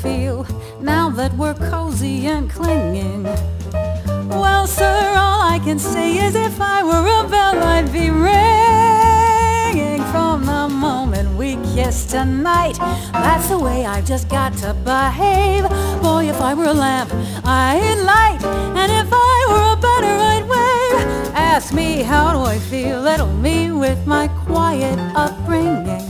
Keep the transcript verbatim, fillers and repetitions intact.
feel now that we're cozy and clinging? Well, sir, all I can say is if I were a bell, I'd be ringing from the moment we kissed tonight. That's the way I've just got to behave. Boy, if I were a lamp, I'd light, and if I were a butter, I'd wave. Ask me how do I feel, little me with my quiet upbringing.